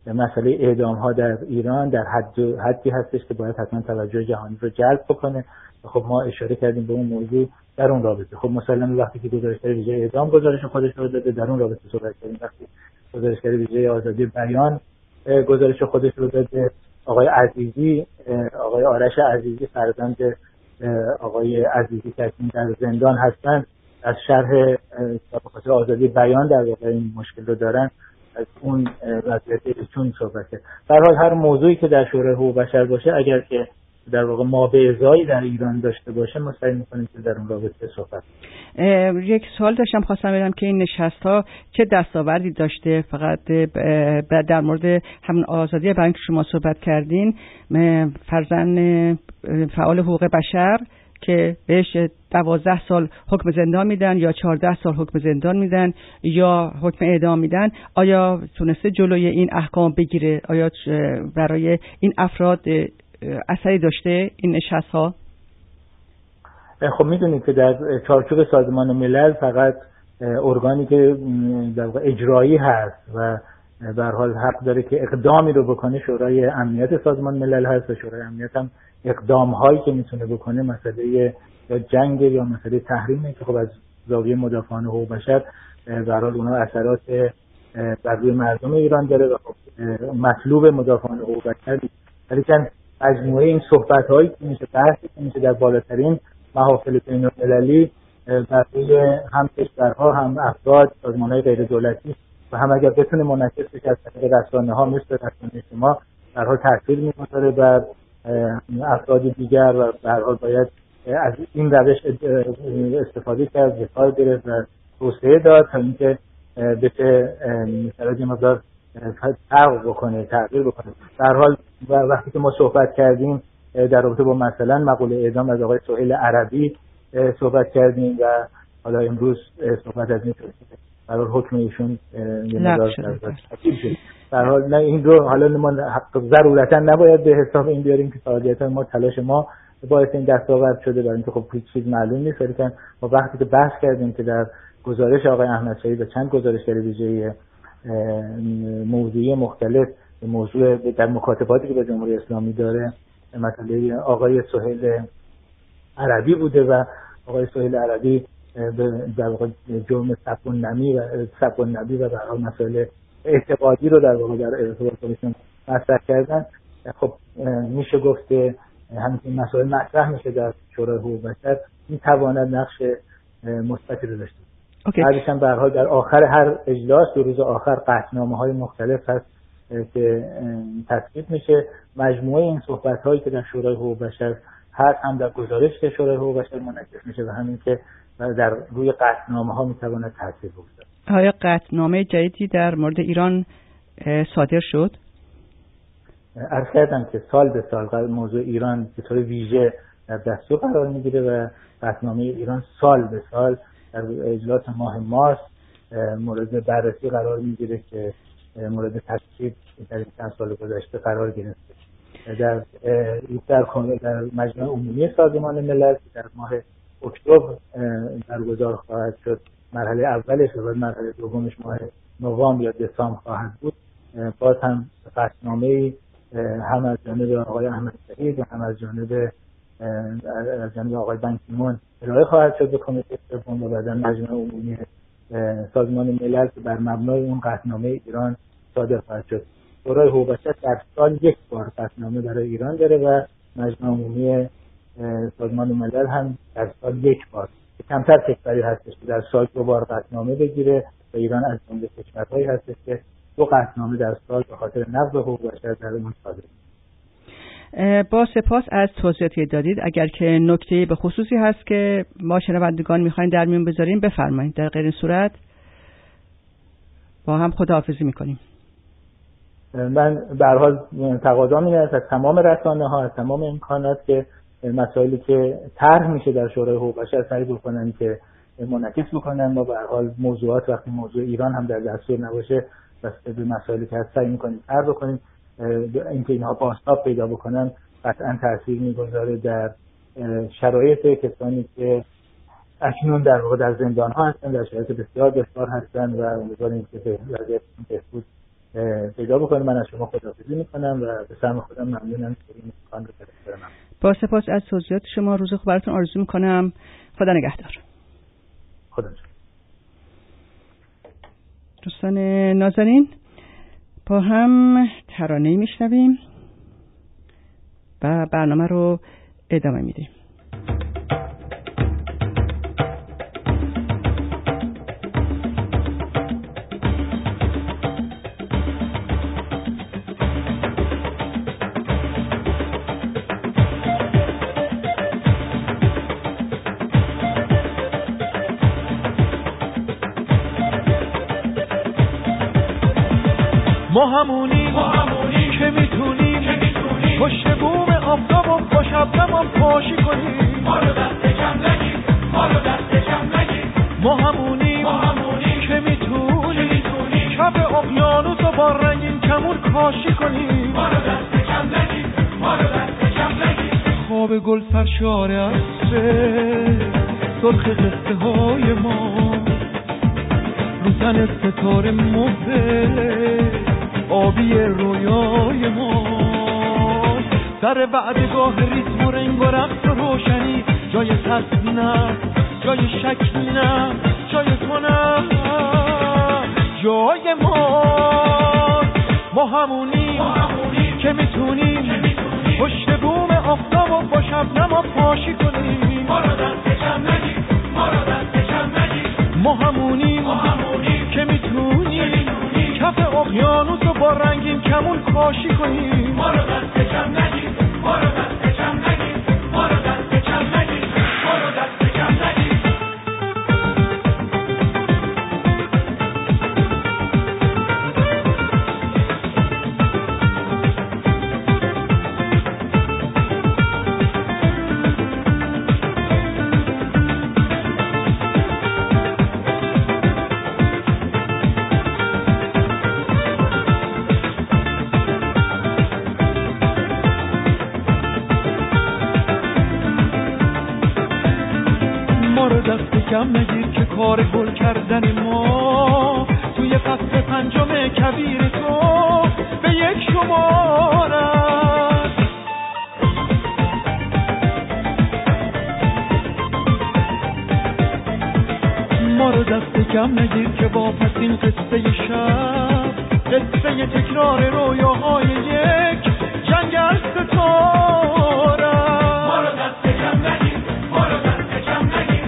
مسئله اعدام ها در ایران در حدی هستش که باید حتما توجه جهانی رو جلب بکنه. خب ما اشاره کردیم به اون موضوع در اون رابطه. خب مثلا وقتی که گزارشگر ویژه اعدام گزارش خودش رو داده، در اون رابطه صحبت کردیم. وقتی گزارشگر ویژه آزادی بیان گزارش خودش رو داده، آقای عزیزی، آقای آرش عزیزی فرزند آقای عزیزی که در زندان هستن، از شرح بخاطر آزادی بیان در واقع این مشکل رو دارن، از اون وضعیت ایشون صحبت کرد. به هر حال هر موضوعی که در شورای حقوق بشر باشه، اگر که در واقع مابعضایی در ایران داشته باشه، ما سعی می‌کنیم که در اون رابطه صحبت. یک سوال داشتم، خواستم بدم که این نشست‌ها چه دستاوردی داشته؟ فقط در مورد همون آزادی بیان که شما صحبت کردین، فرزند فعال حقوق بشر که بهش 12 سال حکم زندان میدن یا 14 سال حکم زندان میدن یا حکم اعدام میدن، آیا تونسته جلوی این احکام بگیره؟ آیا برای این افراد اثری داشته این نشست‌ها؟ خب میدونید که در چارچوب سازمان ملل فقط ارگانی که در واقع اجرایی هست و به هر حال حق داره که اقدامی رو بکنه شورای امنیت سازمان ملل هست و شورای امنیت هم اقدام هایی که میتونه بکنه مسئله یا جنگ یا مسئله تحریمه که خب از زاویه مدافعان حقوق بشر به هر حال اونها اثرات بر روی مردم ایران داره و خب مطلوب مدافعان حقوق بشر. ولی چند مجموعه این صحبت هایی که میشه بحثی که میشه در بالاترین محافل بین‌المللی بر روی هم کشورها هم افراد سازمان‌های غیر دولتی و هم اگر بتونه منعکس بشه از طریق رسانه‌ها مثل رسانه اجتماعی در حال تاثیر می‌گذاره بر افراد دیگر و به هر حال باید از این روش استفاده کرد، به کار گرفت و توسعه داد تا اینکه بشه مثلا یه مقدار تغییر بکنه. در حال وقتی که ما صحبت کردیم در رابطه با مثلا مقوله اعدام از آقای سهیل عربی صحبت کردیم و حالا امروز صحبت از این شد برای حکم ایشون در حال نه این رو حالا ما ضرورتا نباید به حساب این بیاریم که فعالیت ما تلاش ما باعث این دستاورد شده، برای اینکه خب هیچ چیز معلوم نیست. ولی ما وقتی که بحث کردیم که در گزارش آقای احمد شهید و چند گزارشگر ویژه موضوعی مختلف موضوع در مکاتباتی که با جمهوری اسلامی داره مسئله آقای سهیل عربی بوده و آقای سهیل عربی در واقع جرم سب النبی و برای مسائل اعتقادی رو در واقع در ارتباط باشون مطرح کردن. خب میشه گفت که همین مسائل مطرح میشه در شورای حقوق بشر، این تواند نقش مثبتی رو داشته. بعدش هم به هر حال در آخر هر اجلاس دو روز آخر قطعنامه‌های مختلف هست که تصویب میشه. مجموعه این صحبت‌هایی که در شورای حقوق بشر هست هم در گزارش که شورای حقوق بشر منعکس میشه و همین که در روی قطعنامه‌ها میتواند تاثیر بگذاره. آیا قطعنامه جدیدی در مورد ایران صادر شد؟ عرض کردم که سال به سال موضوع ایران به طور ویژه در دستور قرار میگیره و قطعنامه ایران سال به سال در اجلاس ماه مارس مورد بررسی قرار میگیره که مورد تصویب در چند سال گذشته قرار گرفته. در مجمع عمومی سازمان ملل در ماه اکتبر برگزار خواهد شد. مرحله اولش و مرحله دومش ماه نوامبر یا دسامبر خواهد بود. باز هم قطعنامه‌ای هم از جانب آقای احمد شهید و هم از جانب آقای بن کی مون ارائه خواهد شد به کمیته سوم و بعداً مجمع عمومی سازمان ملل که بر مبنای اون قطعنامه ایران صادر خواهد شد. شورای حقوق بشر در سال یک بار قطعنامه برای ایران داره و مجمع عمومی سازمان ملل هم در سال یک بار. کمتر کشوری هستش که در سال دو بار قطعنامه بگیره و ایران از جمله کشورهایی هستش که دو قطعنامه در سال به خاطر نقض حقوق بشر در اون صادر. با سپاس از توضیحاتی دادید. اگر که نکته به خصوصی هست که ما شنوندگان میخواین در میون بذاریم بفرمایید، در غیر این صورت با هم خداحافظی میکنیم. من به هر حال تقاضام اینه از تمام رسانه‌ها، از تمام امکانات که مسائلی که طرح میشه در شورای حقوق بشر سعی بکنن که منعکس بکنن. ما به هر حال موضوعات وقتی موضوع ایران هم در دستور نباشه بس به مسائلی که سعی میکنیم طرح بکنیم، اینکه اینها بازتاب پیدا بکنن قطعا تاثیر میگذاره در شرایط کسانی که اکنون در واقع در زندان ها هستن، در شرایط بسیار دشوار هستن و امیدواریم که وضعیت بهبود پیدا بکنه. من از شما خداحافظی میکنم و به سهم خودم ممنونم که این امکان رو دادید. با سپاس از توضیحات شما. روز خوب براتون آرزو میکنم. خدا نگهدار. خدا نگهدار. دوستان نازنین، با هم ترانه‌ای میشنویم و برنامه رو ادامه میدیم. ما همونی که میتونیم پشت بوم آفتاب و خوش ابرم پاشی کنیم. ما رو دست کم نگیر، ما رو دست کم نگیر. ما همونی که میتونیم کف اقیانوس رو با رنگین کمون کاشی کنیم. ما رو دست کم نگیر، ما رو دست کم نگیر. خواب گل سرشار عصر سرخ قصه های ما رو تن ستاره مهره آبی رویای ما. در وعدگاه ریتم و رنگ و رقص و روشنی جای ترس نه، جای شک نه، جای تو نه، جای ما همونی که میتونیم پشت بوم آفتاب و با شبنم پاشی کنیم. ما رو دست کم نگیر، ما رو دست کم نگیر. ما همونی که میتونیم کف اقیانوس رو با رنگین کمون کاشی کنیم. ما رو دست کم نگیر، ما رو دست کم نگیر، ما رو دست کم نگیر، ما رو دست کم نگیر. کم نگیر که کار گل کردن ما توی فصل پنجم کبیر تو به یک شماره. ما رو دست کم نگیر که با پس این قصه شب قصه تکرار رویاهای یک جنگل ستاره. ما رو دست کم نگیر، ما رو دست کم نگیر.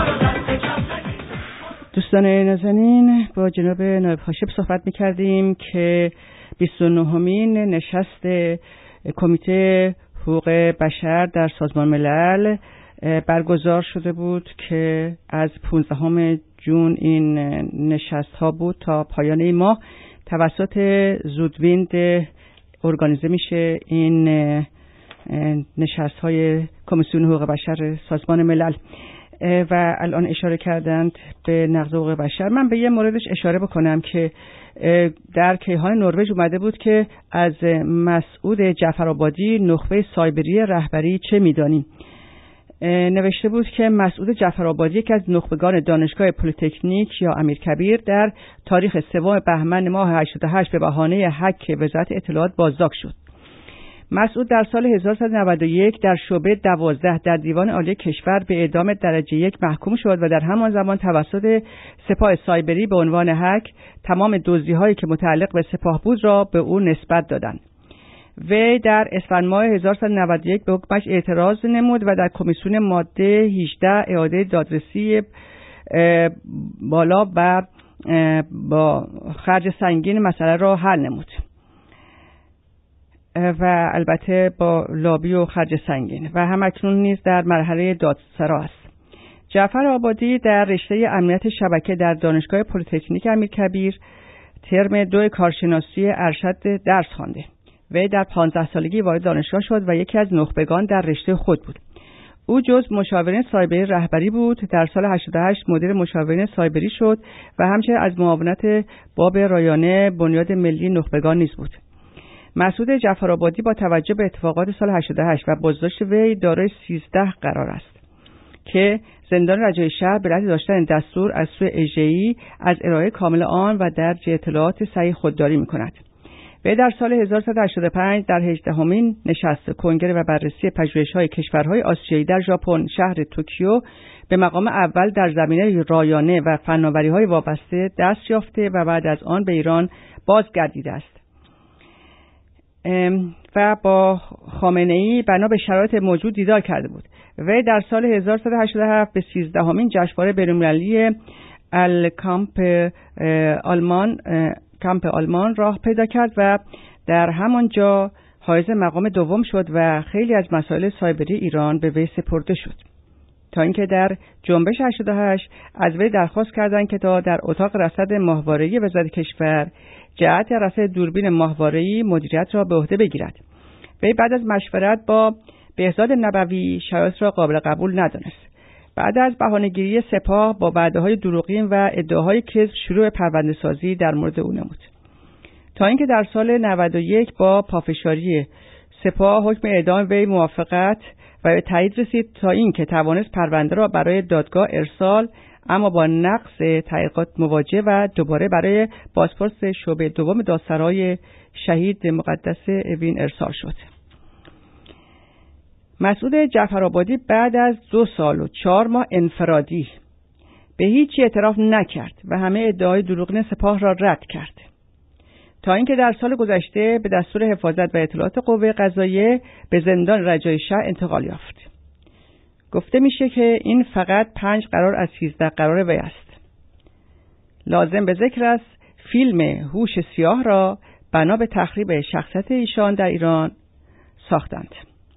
دوستان نازنین، با جناب نایب هاشم صحبت می‌کردیم که 29مین نشست کمیته حقوق بشر در سازمان ملل برگزار شده بود که از 15 ژوئن این نشست‌ها بود تا پایان این ماه توسط زودویند ارگانیزه میشه. این نشست‌های کمیسیون حقوق بشر سازمان ملل و الان اشاره کردند به نقض حقوق بشر. من به یه موردش اشاره بکنم که در کیهان نروژ اومده بود که از مسعود جعفرآبادی نخبه سایبری رهبری چه میدانیم. نوشته بود که مسعود جعفرآبادی یکی از نخبگان دانشگاه پلی‌تکنیک یا امیرکبیر در تاریخ 3 بهمن ماه 88 به بهانه هک وزارت اطلاعات بازداشت شد. مسعود در سال 1191 در شعبه 12 در دیوان عالی کشور به اعدام درجه 1 محکوم شد و در همان زمان توسط سپاه سایبری به عنوان هک تمام دزدی‌هایی که متعلق به سپاه بود را به او نسبت دادند. وی در اسفند ماه 1191 به حکمش اعتراض نمود و در کمیسیون ماده 18 اعاده دادرسی بالا و با خرج سنگین مسئله را حل نمود و البته با لابی و خرج سنگین و همکنون نیز در مرحله دادسرا است. جعفرآبادی در رشته امنیت شبکه در دانشگاه پلی‌تکنیک امیرکبیر ترم 2 کارشناسی ارشد درس خوانده. وی در 15 سالگی وارد دانشگاه شد و یکی از نخبگان در رشته خود بود. او جز مشاورین سایبری رهبری بود. در سال 88 مدیر مشاورین سایبری شد و همچنین از معاونت باب رایانه بنیاد ملی نخبگان نیز بود. مسعود جعفرآبادی با توجه به اتفاقات سال 88 و بازداشت وی دارای 13 قرار است که زندان رجایی شهر به علت داشتن دستور از سوی اجرایی از ارائه کامل آن و درج اطلاعات صحیح خودداری می‌کند. و در سال 1385 در 18مین نشست کنگره و بررسی پژوهش‌های کشورهای آسیایی در ژاپن شهر توکیو به مقام اول در زمینه رایانه و فناوری‌های وابسته دست یافته و بعد از آن به ایران بازگردیده است و با خامنه‌ای بنا به شرایط موجود دیدار کرده بود. و در سال 1387 به 13مین جشنواره بین‌المللی کامپ آلمان راه پیدا کرد و در همانجا حائز مقام دوم شد و خیلی از مسائل سایبری ایران به وی سپرده شد، تا اینکه در جنبش 88 از وی درخواست کردند که تا در اتاق رصد ماهواره‌ای وزارت کشور جهت رصد دوربین ماهواره‌ای مدیریت را به عهده بگیرد. وی بعد از مشورت با بهزاد نبوی شرایط را قابل قبول ندانست. بعد از بهانه‌گیری سپاه با وعده‌های دروغین و ادعاهای کذب شروع پرونده‌سازی در مورد او نمود، تا اینکه در سال 91 با پافشاری سپاه حکم اعدام وی موافقت و تایید رسید، تا اینکه توانست پرونده را برای دادگاه ارسال، اما با نقض تحقیقات مواجه و دوباره برای بازپرس شعبه دوم دادسرای شهید مقدس اوین ارسال شد. مسعود جعفرآبادی بعد از 2 سال و 4 ماه انفرادی به هیچی اعتراف نکرد و همه ادعای دروغین سپاه را رد کرد، تا اینکه در سال گذشته به دستور حفاظت و اطلاعات قوه قضاییه به زندان رجایی شهر انتقال یافت. گفته میشه که این فقط 5 قرار از 13 قرار وی است. لازم به ذکر است فیلم هوش سیاه را بنا به تخریب شخصیت ایشان در ایران ساختند.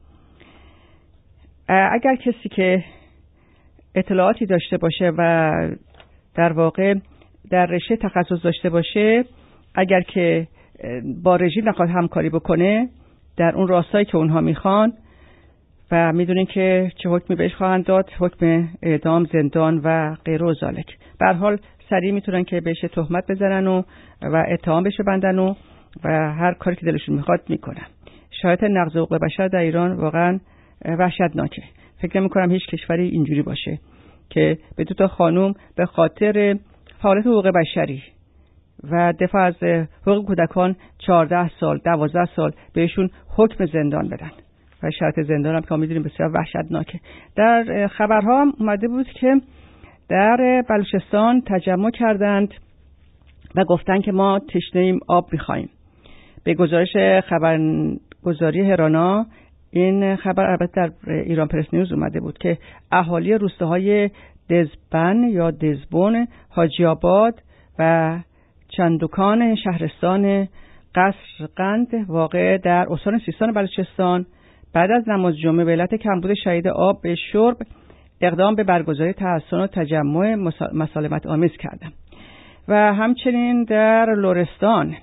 اگر کسی که اطلاعاتی داشته باشه و در واقع در رشته تخصص داشته باشه، اگر که با رژیم نخواد همکاری بکنه در اون راستایی که اونها میخوان و میدونین که چه حکمی بهش خواهند داد، حکم اعدام، زندان و غیر و ذالک، به هر حال سریع میتونن که بهش تهمت بزنن و اتهام بهش ببندن و هر کاری که دلشون میخواد میکنن. شرایط نقض حقوق بشر در ایران واقعا وحشتناکه. فکر نمی‌کنم هیچ کشوری اینجوری باشه که به 2 خانم به خاطر فعالیت حقوق بشری و دفاع از حقوق کودکان 14 سال 12 سال بهشون حکم زندان بدن و شرایط زندان هم که می‌دونیم بسیار وحشتناکه. در خبرها هم اومده بود که در بلوچستان تجمع کردند و گفتن که ما تشنه‌ایم، آب می‌خوایم. به گزارش خبرگزاری هرانا این خبر البته در ایران پرس نیوز اومده بود که اهالی روستاهای دزبن یا دزبون، حاجی آباد و چندوکان شهرستان قصرقند واقع در استان سیستان بلوچستان بعد از نماز جمعه به علت کمبود شدید آب به شرب اقدام به برگزاری تحصن و تجمع مسالمت آمیز کردند. و همچنین در لرستان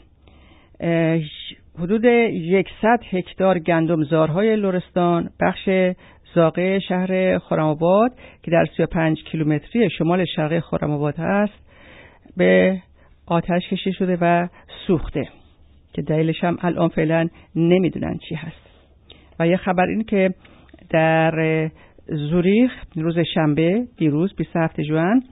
حدود 100 هکتار گندمزارهای لرستان بخش زاغه شهر خرم‌آباد که در 35 کیلومتری شمال شرقی خرم‌آباد هست به آتش کشیده شده و سوخته که دلیلش هم الان فعلا نمیدونن چی هست. و یه خبر این که در زوریخ روز شنبه دیروز 27 ژوئن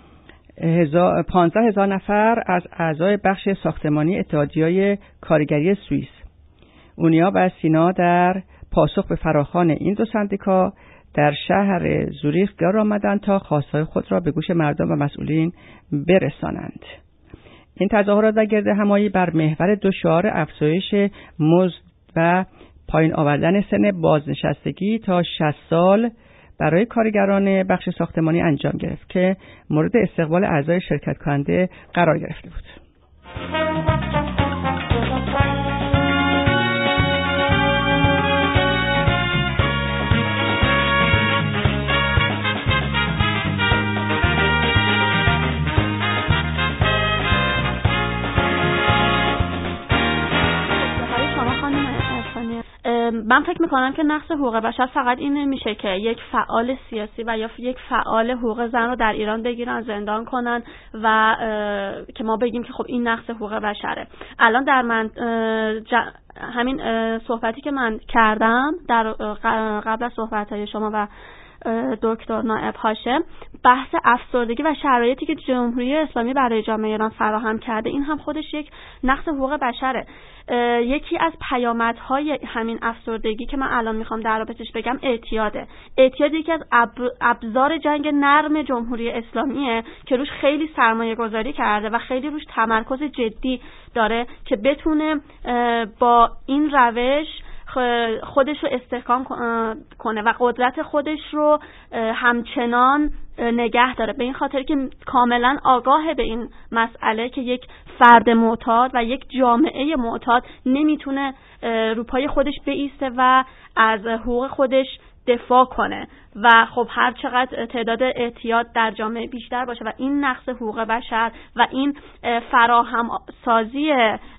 15,000 نفر از اعضای بخش ساختمانی اتحادیه‌های کارگری سوئیس، اونیا و سینا در پاسخ به فراخوان این 2 سندیکا در شهر زوریخ گار آمدند تا خواستهای خود را به گوش مردم و مسئولین برسانند. این تظاهرات و گرد همایی بر محور 2 شعار افزایش مزد و پایین آوردن سن بازنشستگی تا 60 سال برای کارگران بخش ساختمانی انجام گرفت که مورد استقبال اعضای شرکت کننده قرار گرفته بود. من فکر میکنم که نقض حقوق بشر فقط این نمیشه که یک فعال سیاسی و یا یک فعال حقوق زن رو در ایران بگیرن زندان کنن و که ما بگیم که خب این نقض حقوق بشره. الان در من همین صحبتی که من کردم در قبل از صحبت‌های شما و دکتر نایب هاشم، بحث افسردگی و شرایطی که جمهوری اسلامی برای جامعه ایران فراهم کرده، این هم خودش یک نقض حقوق بشره. یکی از پیامدهای همین افسردگی که من الان میخوام در رابطش بگم اعتیاده. اعتیاد یکی از ابزار جنگ نرم جمهوری اسلامیه که روش خیلی سرمایه گذاری کرده و خیلی روش تمرکز جدی داره که بتونه با این روش خودش رو استحکام کنه و قدرت خودش رو همچنان نگه داره، به این خاطر که کاملا آگاه به این مسئله که یک فرد معتاد و یک جامعه معتاد نمیتونه رو پای خودش بایسته و از حقوق خودش دفاع کنه و خب هر چقدر تعداد اعتیاد در جامعه بیشتر باشه و این نقض حقوق بشر و این فراهم سازی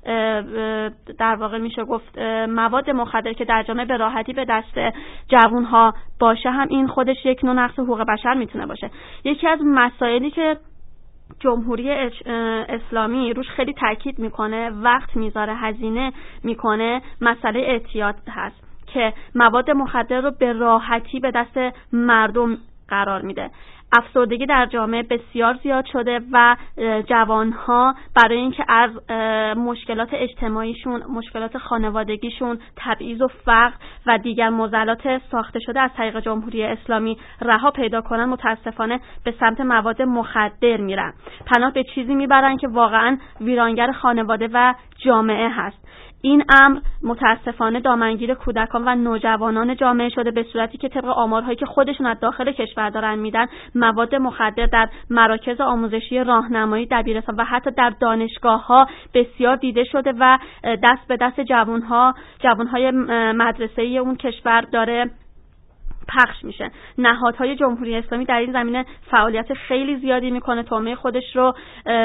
در واقع میشه گفت مواد مخدر که در جامعه به راحتی به دست جوانها باشه، هم این خودش یک نوع نقض حقوق بشر میتونه باشه. یکی از مسائلی که جمهوری اسلامی روش خیلی تاکید میکنه، وقت میذاره، هزینه میکنه، مسئله اعتیاد هست که مواد مخدر رو به راحتی به دست مردم قرار میده. افسردگی در جامعه بسیار زیاد شده و جوانها برای اینکه از مشکلات اجتماعیشون، مشکلات خانوادگیشون، تبعیض و فقر و دیگر معضلات ساخته شده از طریق جمهوری اسلامی رها پیدا کنن، متاسفانه به سمت مواد مخدر میرن، پناه به چیزی میبرن که واقعا ویرانگر خانواده و جامعه هست. این امر متاسفانه دامنگیر کودکان و نوجوانان جامعه شده، به صورتی که طبق آمارهایی که خودشون از داخل کشور دارن میدن، مواد مخدر در مراکز آموزشی، راهنمایی، دبیرستان و حتی در دانشگاه‌ها بسیار دیده شده و دست به دست جوانهای مدرسه‌ای اون کشور داره پخش میشه. نهادهای جمهوری اسلامی در این زمینه فعالیت خیلی زیادی میکنه، تومه خودش رو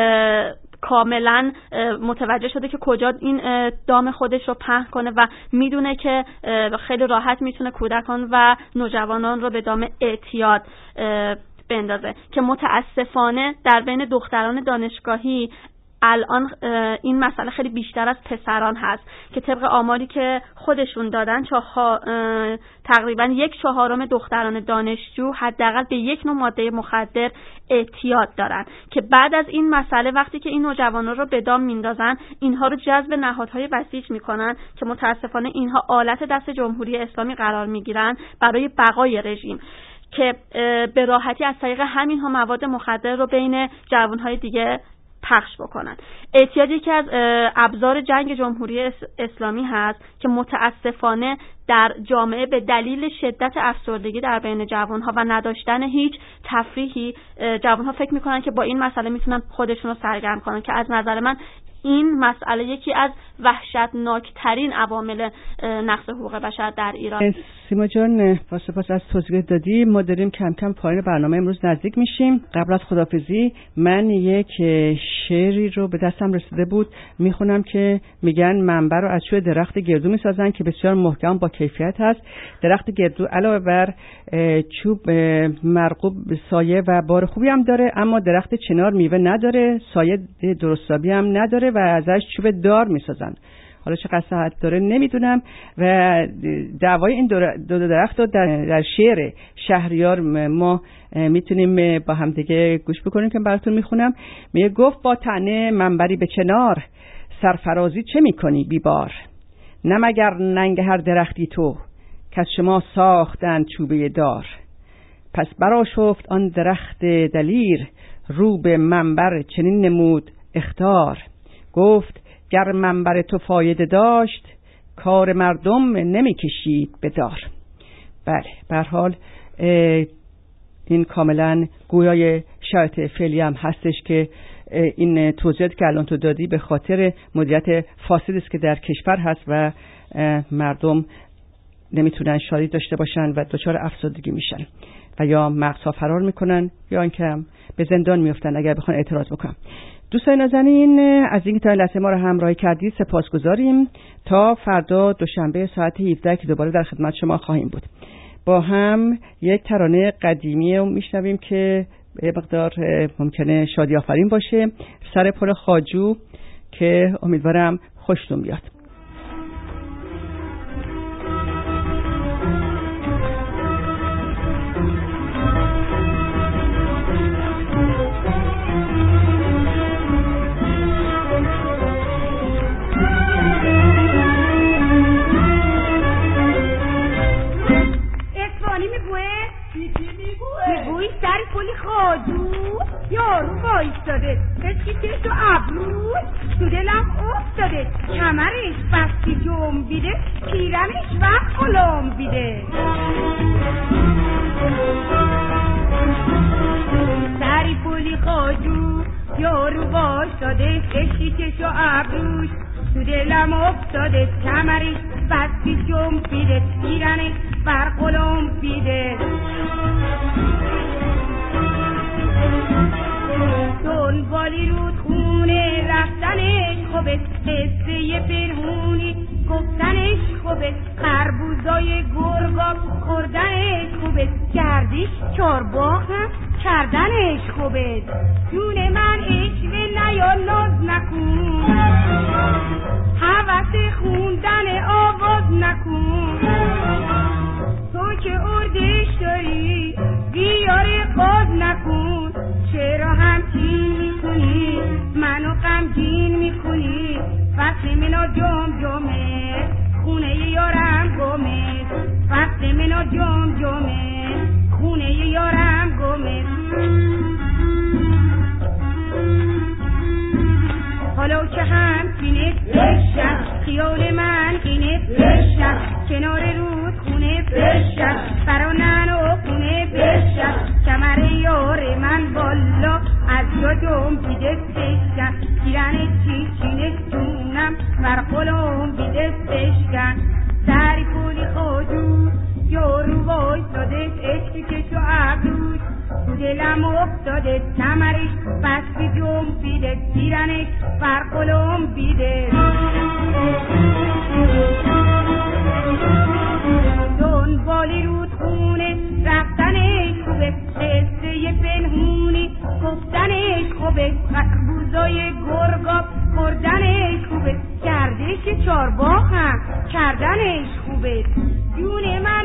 کاملا متوجه شده که کجا این دام خودش رو پهن کنه و میدونه که خیلی راحت میتونه کودکان و نوجوانان رو به دام اعتیاد بندازه که متاسفانه در بین دختران دانشگاهی الان این مسئله خیلی بیشتر از پسران هست که طبق آماری که خودشون دادن تقریبا 1/4 دختران دانشجو حداقل به یک نوع ماده مخدر اعتیاد دارن که بعد از این مسئله وقتی که این نوجوانان رو به دام میندازن، اینها رو جذب نهادهای بسیج میکنن که متاسفانه اینها آلت دست جمهوری اسلامی قرار میگیرن برای بقای رژیم که به راحتی از طریق همینها مواد مخدر رو بین جوانهای دیگه پخش بکنن. اعتیاد یکی از ابزار جنگ جمهوری اسلامی هست که متاسفانه در جامعه به دلیل شدت افسردگی در بین جوانها و نداشتن هیچ تفریحی، جوانها فکر میکنن که با این مسئله میتونن خودشون رو سرگرم کنن که از نظر من این مسئله یکی از وحشتناکترین عوامل نقض حقوق بشر در ایران. سیما جان، سپاس از توضیح دادی. ما داریم کم کم پایان برنامه امروز نزدیک میشیم. قبل از خداحافظی من یک شعری رو به دستم رسیده بود میخونم که میگن منبر رو از چوب درخت گردو میسازن که بسیار محکم با کیفیت هست. درخت گردو علاوه بر چوب مرغوب سایه و بار خوبی هم داره، اما درخت چنار میوه نداره، سایه درستابی هم نداره و ازش چوب دار میسازن. حالا چقدر صحت داره نمیدونم. و دعوای این دو درخت رو در شعر شهریار ما میتونیم با هم دیگه گوش بکنیم که براتون میخونم. میگه گفت با طعنه منبری به چنار، سرفرازی چه میکنی بیبار؟ نه مگر ننگ هر درختی تو، که از شما ساختن چوبه دار. پس برآشفت آن درخت دلیر، رو به منبر چنین نمود اخطار. گفت گر منبر تو فایده داشت، کار مردم نمی کشید به دار. بله، به هر حال این کاملا گویای شرط فعلی هم هستش که این توضیحات که الان تو دادی به خاطر مدیریت فاسد است که در کشور هست و مردم نمیتونن شادی داشته باشن و دچار افسردگی میشن و یا مغزها فرار میکنن یا اینکه به زندان میفتن اگر بخوان اعتراض بکنن. دوستان نازنین، از اینکه تا لحظه ما رو همراهی کردید سپاسگزاریم. تا فردا دوشنبه ساعت 17 که دوباره در خدمت شما خواهیم بود. با هم یک ترانه قدیمی رو میشنویم که به مقدار ممکنه شادی آفرین باشه، سر پل خواجو، که امیدوارم خوشتون بیاد. یارو وایستاده قشقیش و ابروش تو دلم افتاده کمرش بستی جنبیده پیرنش وقت قلم بیده سری پولی خاجو یارو وایستاده قشقیش و ابروش تو دلم افتاده کمرش بستی جنبیده پیرنش بر قلم بیده دنبالی رود خونه رفتنش خوبه قصه پنهونی گفتنش خوبه خربوزای گرگا خوردنش خوبه گردش چارباغ هم کردنش خوبه جون من عشق نیا ناز نکن هوس خوندن آواز نکن تو که اردش داری بیاری قاز نکن چرا همچین میکنی منو غمگین میکنی فصل منو جمجمه خونه یارم گمه فصل منو جمجمه خونه یارم گمه حالا که همچینه بشم خیال من اینه بشم کنار رود خونه بشم فرانن و خونه بشم کمر یار من بالا از جا جنبیده بشم پیرن چیچینه جونم بر قلم بیده بشکن سری پولی خودو یارو وایستاده عشقی کش و ابروش تو دلم افتاده کمرش بستی جنبیده پیرنش بر قلم بیده دنبالی رود خونه رفتنش خوبه قصه پنهونی گفتنش خوبه خربوزای گرگا خوردنش خوبه گردش چارباغ هم کردنش خوبه جون من